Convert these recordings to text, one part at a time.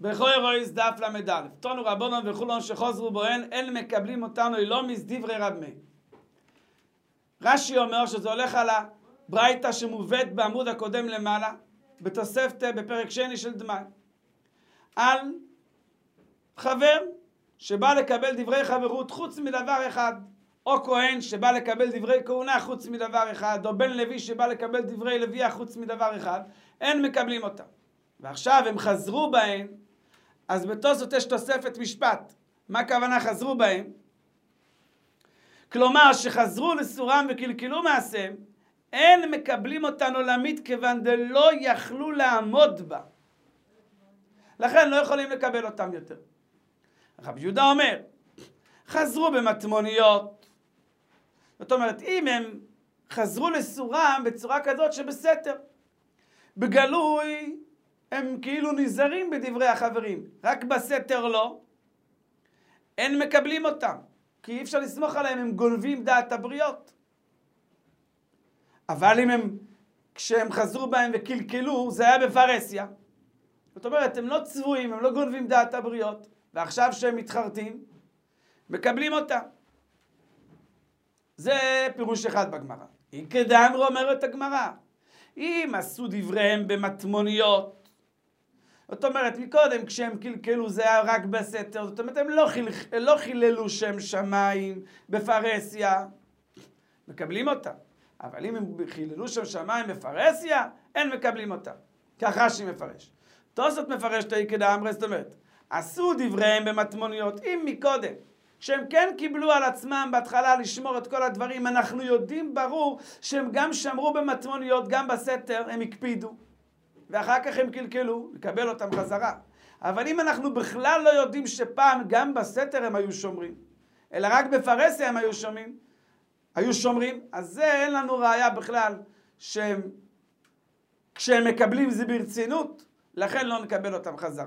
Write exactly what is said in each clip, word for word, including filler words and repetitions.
בכוי רויס דף למד א', תונו רבונון וכולון שחוזרו בוהן, אין מקבלים אותנו לא מסדברי רב מאיר. רש"י אומר שזה הולך על הברייתא שמובאת בעמוד הקודם למעלה, בתוספת בפרק שני של דמאי, על חבר שבא לקבל דברי חברות חוץ מדבר אחד, או כהן שבא לקבל דברי כהונה חוץ מדבר אחד, או בן לוי שבא לקבל דברי לוויה חוץ מדבר אחד, אין מקבלים אותם. ועכשיו הם חזרו בהם, אז בתוספות יש תוספת משפט. מה הכוונה חזרו בהם? כלומר שחזרו לסורם וקלקלו מעשיהם, אין מקבלים אותן עולמית כיוון דלא יכלו לעמוד בה. לכן לא יכולים לקבל אותם יותר. רבי יהודה אומר, חזרו במטמוניות. זאת אומרת, אם הם חזרו לסורם בצורה כזאת שבסתר, בגלוי הם כאילו נזהרים בדברי החברים, רק בסתר לא, אין מקבלים אותם, כי אי אפשר לסמוך עליהם, הם גונבים דעת הבריות. אבל אם הם, כשהם חזרו בהם וקלקלו, זה היה בפרסיה. זאת אומרת, הם לא צבועים, הם לא גונבים דעת הבריות, ועכשיו שהם מתחרטים, מקבלים אותם. זה פירוש אחד בגמרא. היא כדאמרו אומרת הגמרא. אם עשו דבריהם במטמוניות, זאת אומרת, מקודם כשהם קלקלו זה היה רק בסתר, זאת אומרת, הם לא, חיל, לא חיללו שם שמיים בפרסיה, מקבלים אותם. אבל אם הם חיללו שם שמיים בפרסיה, אין מקבלים אותם. ככה שהיא מפרש. תוספות מפרש תהי כדאמרי, זאת אומרת, עשו דבריהם במטמוניות, אם מקודם, שהם כן קיבלו על עצמם בהתחלה לשמור את כל הדברים, אנחנו יודעים ברור שהם גם שמרו במטמוניות, גם בסתר, הם הקפידו. ואחר כך הם קלקלו, לקבל אותם חזרה. אבל אם אנחנו בכלל לא יודעים שפעם גם בסתר הם היו שומרים, אלא רק בפרסיה הם היו שומרים, היו שומרים, אז זה אין לנו ראיה בכלל שהם, כשהם מקבלים זה ברצינות, לכן לא נקבל אותם חזרה.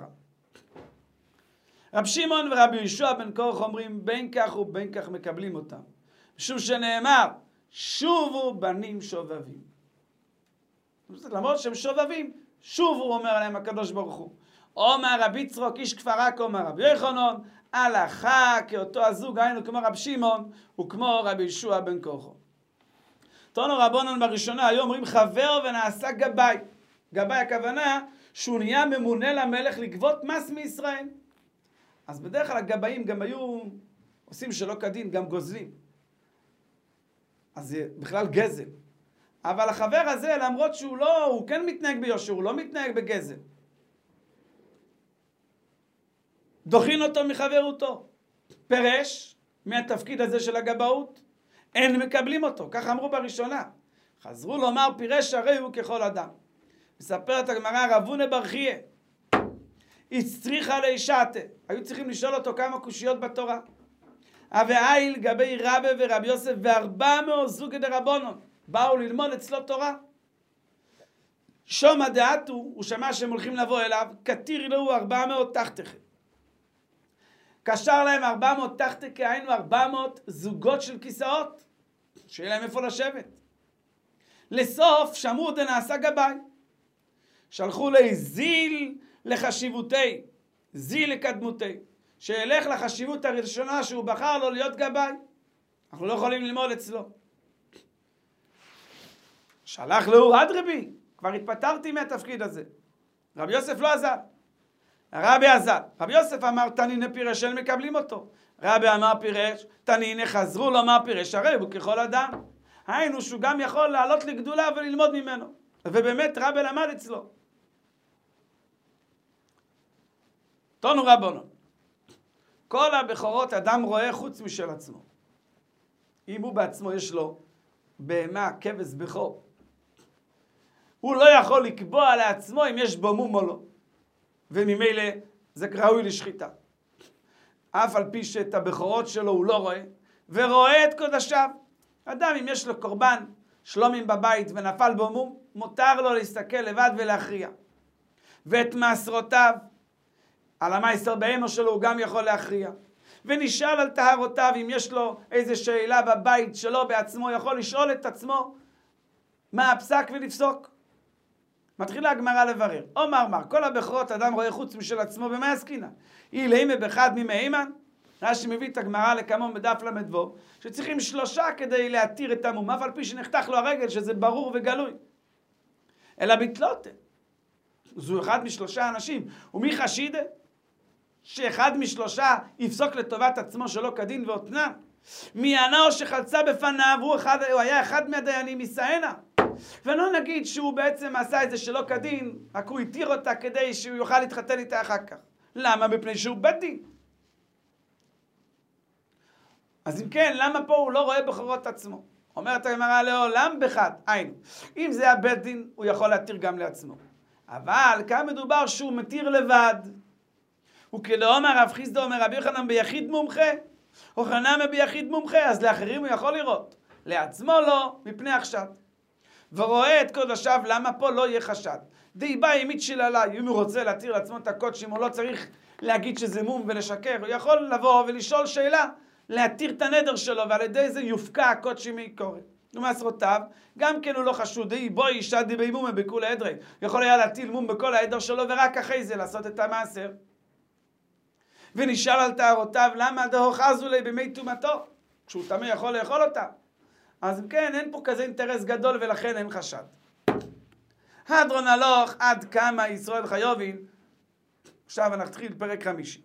רב שמעון ורבי יהושע בן קורח אומרים בין כך ובין כך מקבלים אותם. משום שנאמר, שובו בנים שובבים. למרות שהם שובבים, שובו אומר עליהם הקדוש ברוך הוא. אומר רבי יצחק איש כפר עכו, אומר רבי יוחנן, הלכה כאותו הזוג, היינו כמו רב שמעון וכמו רבי יהושע בן קורח. תונו רבונן בראשונה, היום אומרים חבר ונעשה גבאי. גבאי הכוונה שהוא נהיה ממונה למלך לגבות מס מישראל. אז בדרך כלל הגבאים גם היו עושים שלא כדין, גם גוזלים. אז זה בכלל גזל. אבל החבר הזה, למרות שהוא לא, הוא כן מתנהג ביושר, הוא לא מתנהג בגזל. דוחין אותו מחברותו. פרש מהתפקיד הזה של הגבאות, אין מקבלים אותו. כך אמרו בראשונה. חזרו לומר פירש הרי הוא ככל אדם. מספרת הגמרא רבונה בר חייא. הצריכה לאישתה. היו צריכים לשאול אותו כמה קושיות בתורה. והאיל גבי רבי ורבי יוסף וארבע מאות זוגי דרבנן. באו ללמוד אצלו תורה. שומע דעתו, הוא שמע שהם הולכים לבוא אליו, כתיר לו ארבע מאות תחתיכם. קשר להם ארבע מאות תחתיכם, היינו ארבע מאות זוגות של כיסאות, שיהיה להם איפה לשבת. לסוף שמעו דנעשה גבאי. שלחו לי זיל לחשיבותי, זיל לקדמותי, שילך לחשיבות הראשונה שהוא בחר לו להיות גבאי. אנחנו לא יכולים ללמוד אצלו. שלח לו אדרבי, כבר התפטרתי מהתפקיד הזה. רבי יוסף לא עזר. רבי עזר. רבי יוסף אמר תנינה פירש, אין מקבלים אותו. רבי אמר פירש, תנינה חזרו לומר פירש, הרי הוא ככל אדם. היינו שהוא גם יכול לעלות לגדולה וללמוד ממנו. ובאמת רבי למד אצלו. תונו רבנו. כל הבכורות אדם רואה חוץ משל עצמו. אם הוא בעצמו יש לו בהמה, כבש בכור, הוא לא יכול לקבוע לעצמו אם יש בו מום או לא. וממילא זה ראוי לשחיטה. אף על פי שאת הבכורות שלו הוא לא רואה, ורואה את קודשיו. אדם אם יש לו קורבן שלומים בבית ונפל בו מום, מותר לו להסתכל לבד ולהכריע. ואת מעשרותיו, על המעשר בהמה שלו הוא גם יכול להכריע. ונשאל על טהרותיו, אם יש לו איזו שאלה בבית שלו בעצמו, יכול לשאול את עצמו מה הפסק ולפסוק. מתחילה הגמרא לברר. אומר מר, כל הבכורות אדם רואה חוץ משל עצמו, במה עסקינן? אי לימי באחד ממהימן? רש"י מביא את הגמרא לכמון בדף למדבור, שצריכים שלושה כדי להתיר את המום, אף על פי שנחתך לו הרגל, שזה ברור וגלוי. אלא בתלותה. זו אחד משלושה אנשים. ומי חשידה? שאחד משלושה יפסוק לטובת עצמו שלא כדין ואותנן. מי ענה או שחלצה בפניו, הוא, אחד, הוא היה אחד מהדיינים מסענה. ולא נגיד שהוא בעצם עשה את זה שלא כדין, רק הוא התיר אותה כדי שהוא יוכל להתחתן איתה אחר כך. למה? מפני שהוא בית דין. אז אם כן, למה פה הוא לא רואה בכורות עצמו? אומרת הגמרא לעולם בחד, היינו. אם זה הבית דין, הוא יכול להתיר גם לעצמו. אבל כאן מדובר שהוא מתיר לבד. וכדאמר רב חיסדא אומר רבי יוחנן ביחיד מומחה, או חנמי ביחיד מומחה, אז לאחרים הוא יכול לראות. לעצמו לא, מפני החשד. ורואה את קודשיו, למה פה לא יהיה חשד? די בא ימית של עליי, אם הוא רוצה להתיר לעצמו את הקודשים, הוא לא צריך להגיד שזה מום ולשקר, הוא יכול לבוא ולשאול שאלה, להתיר את הנדר שלו, ועל ידי זה יופקע הקודשים מעיקורי. ומעשרותיו, גם כן הוא לא חשוד, די בוא אישה די בי מומה בכל העדרי, יכול היה להטיל מום בכל העדר שלו, ורק אחרי זה לעשות את המעשר. ונשאל על טהרותיו, למה דהוחזו לי במי טומאתו? כשהוא טמא יכול לאכול אותה. אז כן, אין פה כזה אינטרס גדול, ולכן אין חשד. הדרון הלוך, עד כמה ישראל חיובין. עכשיו אנחנו נתחיל פרק חמישי.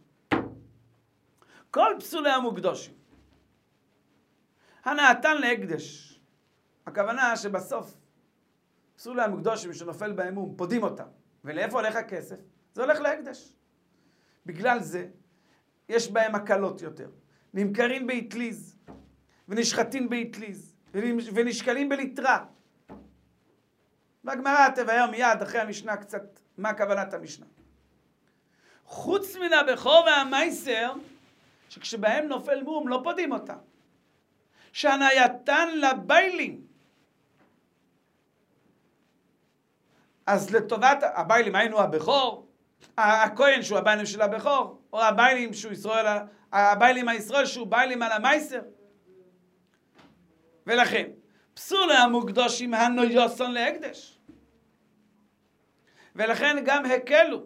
כל פסולי המוקדושים. הנעתן להקדש. הכוונה שבסוף, פסולי המוקדושים שנופל באמום, פודים אותם. ולאיפה הולך הכסף? זה הולך להקדש. בגלל זה, יש בהם הקלות יותר. נמכרים באטליז, ונשחטים באטליז, ונשקלים בליטרה. והגמרא תבהר מיד אחרי המשנה קצת מה כוונת המשנה. חוץ מן הבכור והמייסר, שכשבהם נופל מום לא פודים אותם. שהנייתן לביילים. אז לטובת הביילים היינו הבכור, הכהן שהוא הביילים של הבכור, או הביילים שהוא ישראל, הביילים הישראל שהוא ביילים על המייסר. ולכן, פסולי המוקדושים הנויוסון להקדש. ולכן גם הקלו.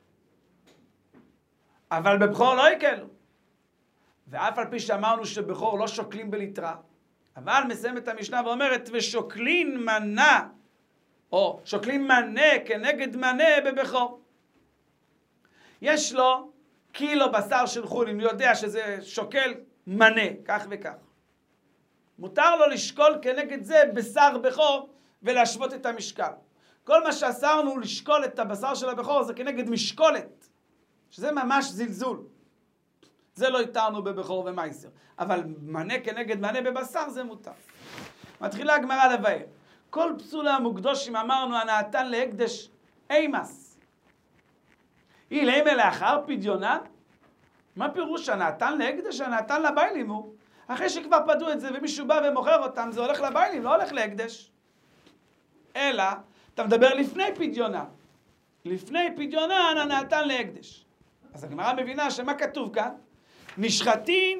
אבל בבכור לא הקלו. ואף על פי שאמרנו שבכור לא שוקלים בליטרה, אבל מסיים את המשנה ואומרת, ושוקלין מנה, או שוקלים מנה כנגד מנה בבכור. יש לו קילו בשר של חולין, הוא יודע שזה שוקל מנה, כך וכך. מותר לו לשקול כנגד זה בשר בכור ולהשוות את המשקל. כל מה שאסרנו לשקול את הבשר של הבכור זה כנגד משקולת, שזה ממש זלזול. זה לא התרנו בבכור ומייסר. אבל מנה כנגד מנה בבשר זה מותר. מתחילה הגמרא לבאר. כל פסולי המוקדושים אמרנו הנעתן להקדש אימס. היא לימה לאחר פדיונה? מה פירוש הנעתן להקדש? הנעתן לביילים הוא. אחרי שכבר פדו את זה ומישהו בא ומוכר אותם, זה הולך לביילים, לא הולך להקדש. אלא, אתה מדבר לפני פדיונה. לפני פדיונה הנעתן להקדש. אז הגמרא מבינה שמה כתוב כאן? נשחטים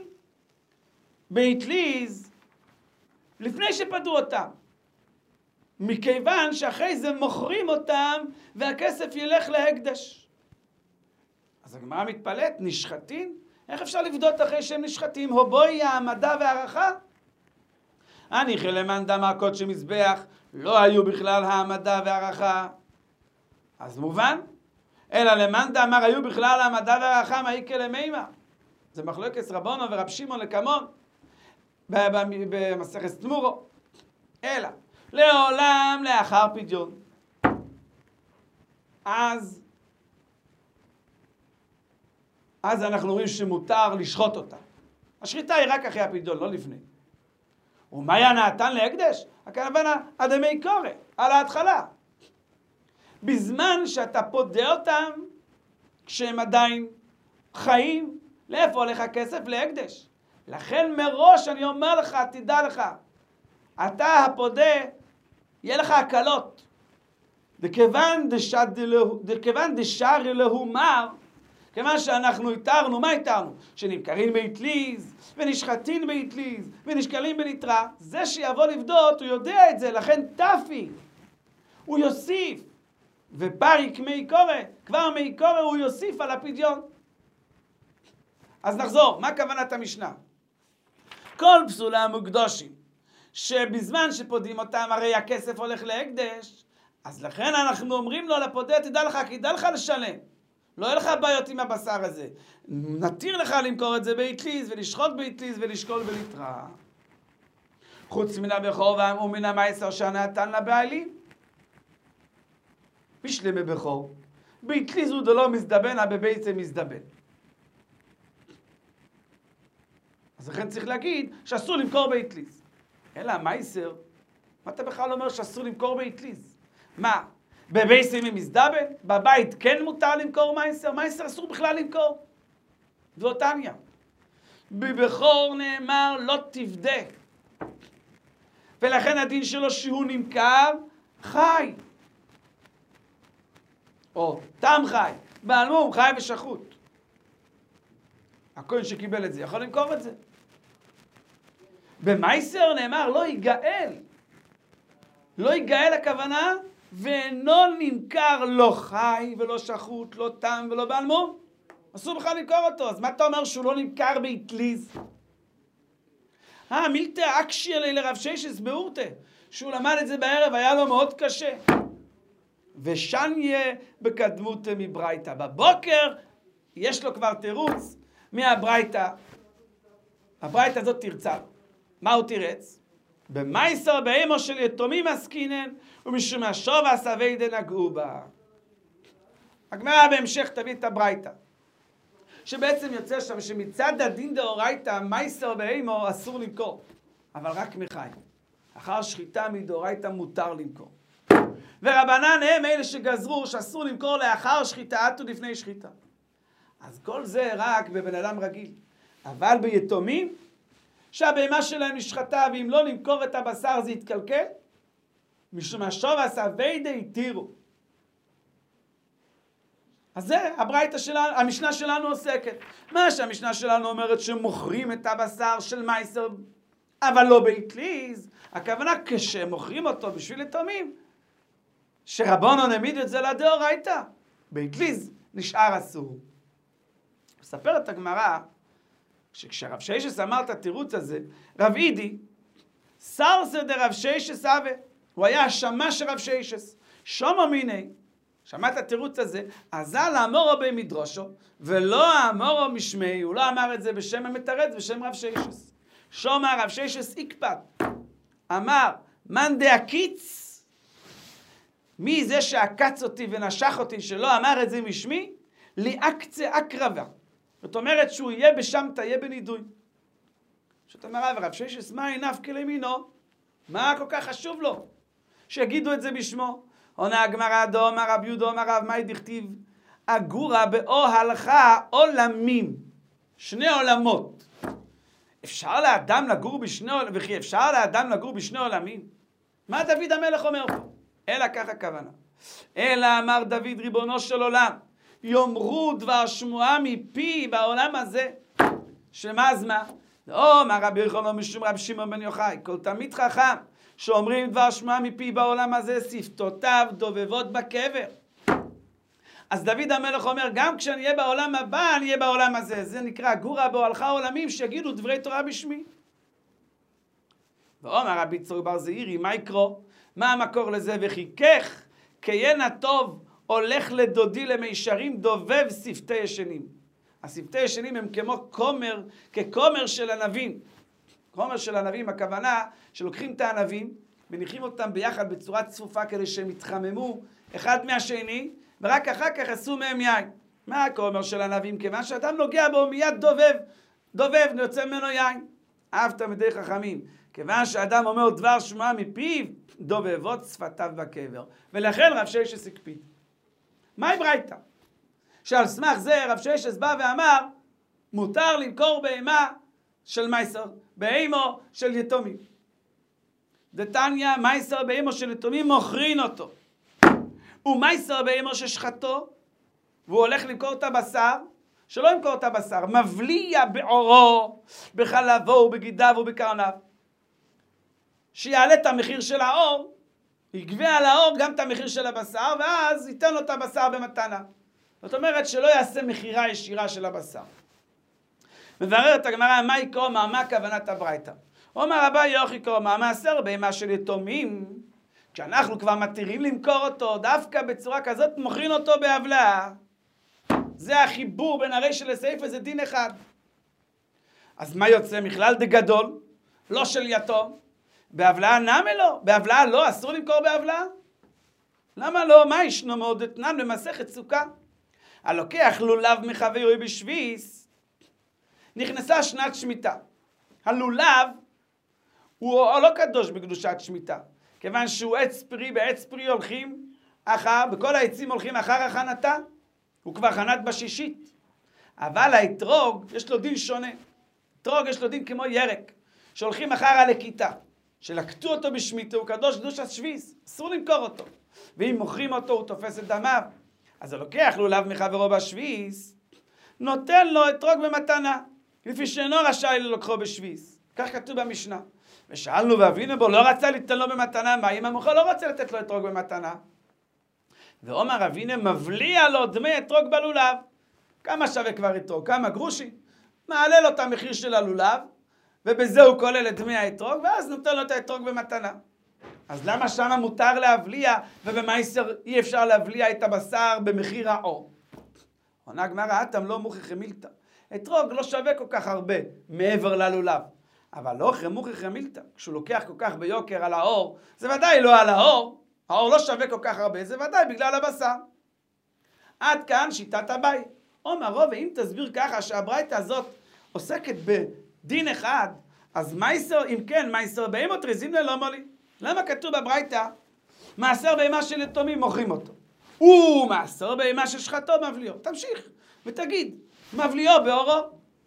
באטליז לפני שפדו אותם. מכיוון שאחרי זה מוכרים אותם והכסף ילך להקדש. אז הגמרא מתפלאת, נשחטים? איך אפשר לבדות אחרי שהם נשחטים? הובוי העמדה והערכה? אני חלמן דמה קודשי מזבח, לא היו בכלל העמדה והערכה. אז מובן? אלא למאן דאמר היו בכלל העמדה והערכה מאיקה למימה. זה מחלוקת רבונו ורב שמעון לקמון במסכת תמורו. אלא לעולם לאחר פדיון. אז אז אנחנו רואים שמותר לשחוט אותה. השחיטה היא רק אחרי הפדיון, לא לפני. ומה היה נעתן להקדש? הכוונה אדמי קורא, על ההתחלה. בזמן שאתה פודה אותם, כשהם עדיין חיים, לאיפה הולך הכסף? להקדש. לכן מראש אני אומר לך, תדע לך, אתה הפודה, יהיה לך הקלות. דכיוון דשר להומר, כיוון שאנחנו התרנו, מה התרנו? שנמכרים באטליז, ונשחטים באטליז, ונשקלים בליטרה. זה שיבוא לבדות, הוא יודע את זה, לכן תפי. הוא יוסיף. ופריק מי קורא, כבר מי קורא הוא יוסיף על הפדיון. אז נחזור, מה כוונת המשנה? כל פסולי המוקדושים, שבזמן שפודים אותם הרי הכסף הולך להקדש, אז לכן אנחנו אומרים לו לפודה, תדע לך, כדע לך לשלם. לא יהיה לך בעיות עם הבשר הזה. נתיר לך למכור את זה באטליז, ולשחוט באטליז, ולשקול ולתרע. חוץ מן הבכור ומן המעשר שנתן לבעלים. בשלמי בכור. באטליז הוא דלא מזדבן, בביצה מזדבן. אז לכן צריך להגיד שאסור למכור באטליז. אלא המעשר, מה אתה בכלל אומר שאסור למכור באטליז? מה? בביצה מזדבן? בבית כן מותר למכור מעשר? מעשר אסור בכלל למכור. ואותניה. בבכור נאמר לא תפדה. ולכן הדין שלו שהוא נמכר חי. או תם חי. בעלמום חי ושחוט. הכהן שקיבל את זה יכול למכור את זה. במעשר נאמר לא ייגאל. לא ייגאל הכוונה ואינו נמכר לא חי ולא שחוט, לא תם ולא בעלמום. אסור בכלל למכור אותו. אז מה אתה אומר שהוא לא נמכר באטליז? אה, מילתא אקשי עלי לרב ששס באורתא. שהוא למד את זה בערב, היה לו מאוד קשה. ושניה בקדמות מברייתא. בבוקר יש לו כבר תירוץ מהברייתא. הברייתא הזאת תרצה. מה הוא תירץ? במייסר באימו של יתומים עסקינן, ומשום השוב הסווי דנגעו בה. הגמרא בהמשך תביא את הברייתא. שבעצם יוצא שם שמצד הדין דאורייתא, מייסר באימו אסור למכור. אבל רק מחי. אחר שחיטה מדאורייתא מותר למכור. ורבנן הם אלה שגזרו שאסור למכור לאחר שחיטה עד לפני שחיטה. אז כל זה רק בבן אדם רגיל. אבל ביתומים, שהבהמה שלהם נשחטה, ואם לא למכור את הבשר זה יתקלקל, משום השוב הסווי דהתירו. אז זה הברייתא שלנו, המשנה שלנו עוסקת. מה שהמשנה שלנו אומרת שמוכרים את הבשר של מייסר, אבל לא באטליז, הכוונה כשמוכרים אותו בשביל יתומים, שרבנו נעמיד את זה לדאורייתא, באטליז נשאר אסור. מספרת הגמרא, שכשרב ששס אמר את התירוץ הזה, רב אידי, סרסר דרב ששס אבה, הוא היה השמש של רב ששס, שומו מיני, שמע את התירוץ הזה, אזל אמורו במדרשו, ולא אמורו משמי, הוא לא אמר את זה בשם המתרץ, בשם רב ששס. שומע רב ששס איקפד, אמר, מן דהקיץ, מי זה שעקץ אותי ונשך אותי, שלא אמר את זה משמי, ליאקצה אקרבה. זאת אומרת שהוא יהיה בשם תהיה בנידוי. זאת אומרת, רב ששס, מה עיניו כלמינו? מה כל כך חשוב לו? שיגידו את זה בשמו. עונה הגמרא דאמר רב יהודה אמר רב מאי דכתיב אגורה באוהלך עולמים. שני עולמות. אפשר לאדם לגור בשני עולמים? וכי אפשר לאדם לגור בשני עולמים? מה דוד המלך אומר פה? אלא ככה כוונה. אלא אמר דוד ריבונו של עולם, יאמרו דבר שמועה מפי בעולם הזה. שמה אז מה? לא, מה רבי יוחנן משום רבי שמעון בן יוחאי, כל תלמיד חכם שאומרים דבר שמועה מפי בעולם הזה, שפתותיו דובבות בקבר. אז דוד המלך אומר, גם כשאני אהיה בעולם הבא, אני אהיה בעולם הזה. זה נקרא גורה באוהלך עולמים, שיגידו דברי תורה בשמי. ואומר רבי צור בר זעירי, מה יקרו? מה המקור לזה? וחיכך כיין הטוב הולך לדודי למישרים דובב שפתי ישנים. השפתי ישנים הם כמו כומר, ככומר של ענבים. כומר של ענבים, הכוונה שלוקחים את הענבים, מניחים אותם ביחד בצורה צפופה כדי שהם יתחממו אחד מהשני, ורק אחר כך עשו מהם יין. מה הכומר של ענבים? כיוון שאדם נוגע בו מיד דובב, דובב יוצא ממנו יין. אהבת מדי חכמים. כיוון שאדם אומר דבר שמועה מפיו, דובבות שפתיו בקבר. ולכן רב ששס הקפיד. מהי ברייתא? שעל סמך זה רב ששס בא ואמר, מותר למכור בהמה של מייסר, בהמו של יתומים. דתניא, מייסר בהמו של יתומים מוכרין אותו. ומייסר בהמו ששחטו, והוא הולך למכור את הבשר, שלא ימכור את הבשר, מבליע בעורו, בחלבו ובגידיו ובקרניו. שיעלה את המחיר של האור, יגבה על האור גם את המחיר של הבשר, ואז ייתן לו את הבשר במתנה. זאת אומרת שלא יעשה מחירה ישירה של הבשר. מבררת הגמרא, מה יקרא, מה, מה כוונת הברייתא? אומר רבי יוחי קרא, מעשר בהמה של יתומים, כשאנחנו כבר מתירים למכור אותו, דווקא בצורה כזאת מוכרים אותו בעוולה. זה החיבור בין הרישא לסיפא, זה דין אחד. אז מה יוצא? מכלל דגדול, לא של יתום. בעוולה נמי לא, בעוולה לא, אסור למכור בעוולה. למה לא? מה ישנו מאוד אתנן במסכת סוכה? הלוקח לולב מחברו בשביס, נכנסה שנת שמיטה. הלולב הוא לא קדוש בקדושת שמיטה, כיוון שהוא עץ פרי, בעץ פרי הולכים אחר, בכל העצים הולכים אחר הכנתה, הוא כבר חנת בשישית. אבל האתרוג יש לו דין שונה. אתרוג יש לו דין כמו ירק, שהולכים אחר הלקיטה, שלקטו אותו בשמיטה, הוא קדוש קדושת שביס, אסור למכור אותו. ואם מוכרים אותו הוא תופס את דמיו. אז הוא לוקח לולב מחברו בשביס, נותן לו אתרוג במתנה, לפי שאינו רשאי ללוקחו בשביס. כך כתוב במשנה. ושאלנו ואבינו בו, לא רצה לתת לו במתנה, מה אם המוכר לא רוצה לתת לו אתרוג במתנה? ואומר אבינו, מבליע לו דמי אתרוג בלולב. כמה שווה כבר אתרוג? כמה גרושים? מעלה לו את המחיר של הלולב, ובזה הוא כולל את דמי האתרוג, ואז נותן לו את האתרוג במתנה. אז למה שמה מותר להבליע, ובמייסר אי אפשר להבליע את הבשר במחיר האור? עונה הגמרא, אתם לא מוכיח מילתא. אתרוג לא שווה כל כך הרבה מעבר ללולב. אבל לא מוכיח מילתא. כשהוא לוקח כל כך ביוקר על האור, זה ודאי לא על האור. האור לא שווה כל כך הרבה, זה ודאי בגלל הבשר. עד כאן שיטת הבית. אומר רוב, ואם תסביר ככה שהברייתא הזאת עוסקת בדין אחד, אז מייסר, אם כן, מייסר בהמות רזים ללא מולי. למה כתוב בברייתא, מעשר בהמה של יתומים מוכרים אותו? ומעשר בהמה של שחתו מבליעו. תמשיך ותגיד, מבליעו באורו.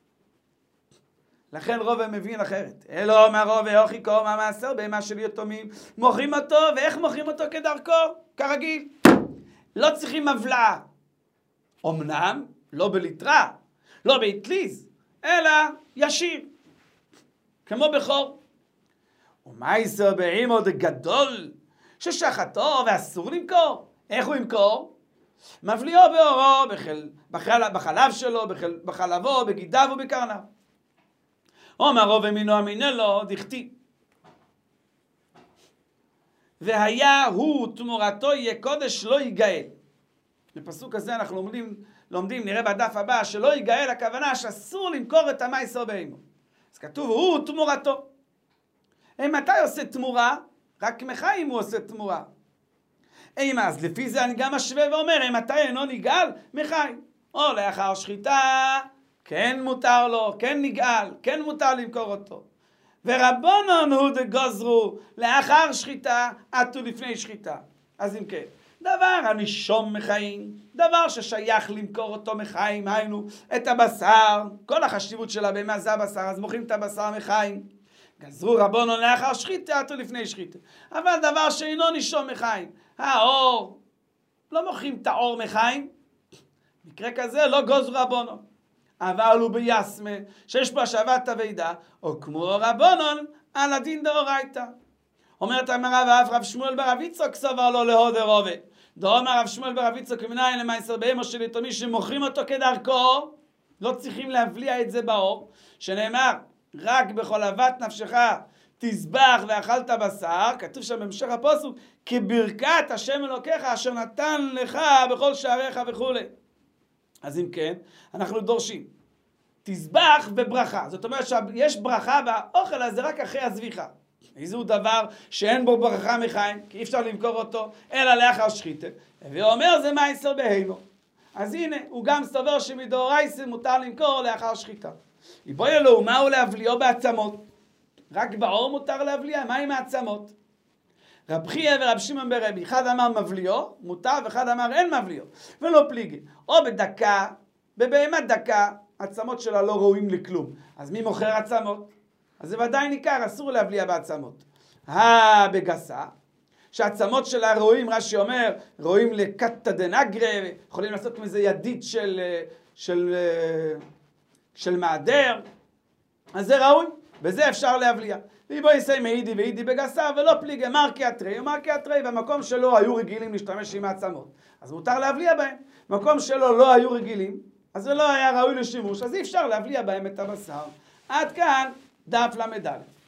לכן רוב מבין אחרת. אלו אומר רוב ויוכי קום המעשר בהמה של יתומים. מוכרים אותו, ואיך מוכרים אותו כדרכו? כרגיל. לא צריכים מבלעה. אמנם, לא בליטרה, לא באטליז, אלא ישיר. כמו בכור. ומייסר בהמה גדול, ששחטו ואסור למכור. איך הוא ימכור? מבליעו באורו, בחל, בחל, בחלב שלו, בחל, בחלבו, בגידיו ובקרניו. אומר רוב אמינו אמינה לו, דכתיב. והיה הוא תמורתו יהיה קודש לא ייגאל. בפסוק הזה אנחנו לומדים, לומדים, נראה בדף הבא, שלא ייגאל, הכוונה שאסור למכור את המייסר בהמה. אז כתוב, הוא תמורתו. מתי עושה תמורה? רק מחיים הוא עושה תמורה. אימה, אז לפי זה אני גם משווה ואומר, מתי אינו נגאל? מחיים. או לאחר שחיטה, כן מותר לו, כן נגאל, כן מותר למכור אותו. ורבונון הוא דגוזרו, לאחר שחיטה, עטו לפני שחיטה. אז אם כן, דבר הנישום מחיים, דבר ששייך למכור אותו מחיים, היינו את הבשר, כל החשיבות של הבהמה זה הבשר, אז מוכרים את הבשר מחיים. גזרו רבונון לאחר שחיטה, עטו לפני שחיטה. אבל דבר שאינו נישום מחיים, האור, לא מוכרים את האור מחיים, מקרה כזה לא גוזרו רבונון. אבל הוא ביסמה, שיש פה השבת הוידה, או כמו רבונון, על הדין דאורייתא. אומרת הגמרא, ואף רב שמואל ברב יצחק סבר לו להוד רובה. דאמר רב שמואל ברב יצחק, מנין למייסר בהמה של יתומי שמוכרים אותו כדרכו, לא צריכים להבליע את זה באור, שנאמר, רק בכל אהבת נפשך תזבח ואכלת בשר, כתוב שם במשך הפסוק, כברכת השם אלוקיך אשר נתן לך בכל שעריך וכו'. אז אם כן, אנחנו דורשים, תזבח וברכה. זאת אומרת שיש ברכה באוכל הזה רק אחרי הזביחה. איזהו דבר שאין בו ברכה מחיים, כי אי אפשר למכור אותו, אלא לאחר שחיטה. ואומר זה מייסר בהמה. אז הנה, הוא גם סובר שמדאורייתא מותר למכור לאחר שחיטה. יבואי אלוהו, מהו להבליעו בעצמות? רק בעור מותר להבליע, מה עם העצמות? רב חייא ורב שמעון ברבי, אחד אמר מבליעו, מותר, ואחד אמר אין מבליעו, ולא פליגי. או בדקה, בבהמה דקה, עצמות שלה לא ראויים לכלום. אז מי מוכר עצמות? אז זה ודאי ניכר, אסור להבליע בעצמות. הבגסה, שהעצמות שלה ראויים, רש"י אומר, ראויים לקטא דנגרא, יכולים לעשות מזה ידית של, של, של מעדר, אז זה ראוי. בזה אפשר להבליע. ליבו יסי מעידי ועידי בגסה, ולא פליגי מרקי התרי ומרקי התרי, והמקום שלו היו רגילים להשתמש עם העצמות, אז מותר להבליע בהם. מקום שלו לא היו רגילים, אז זה לא היה ראוי לשימוש, אז אי אפשר להבליע בהם את הבשר. עד כאן דף למד א'.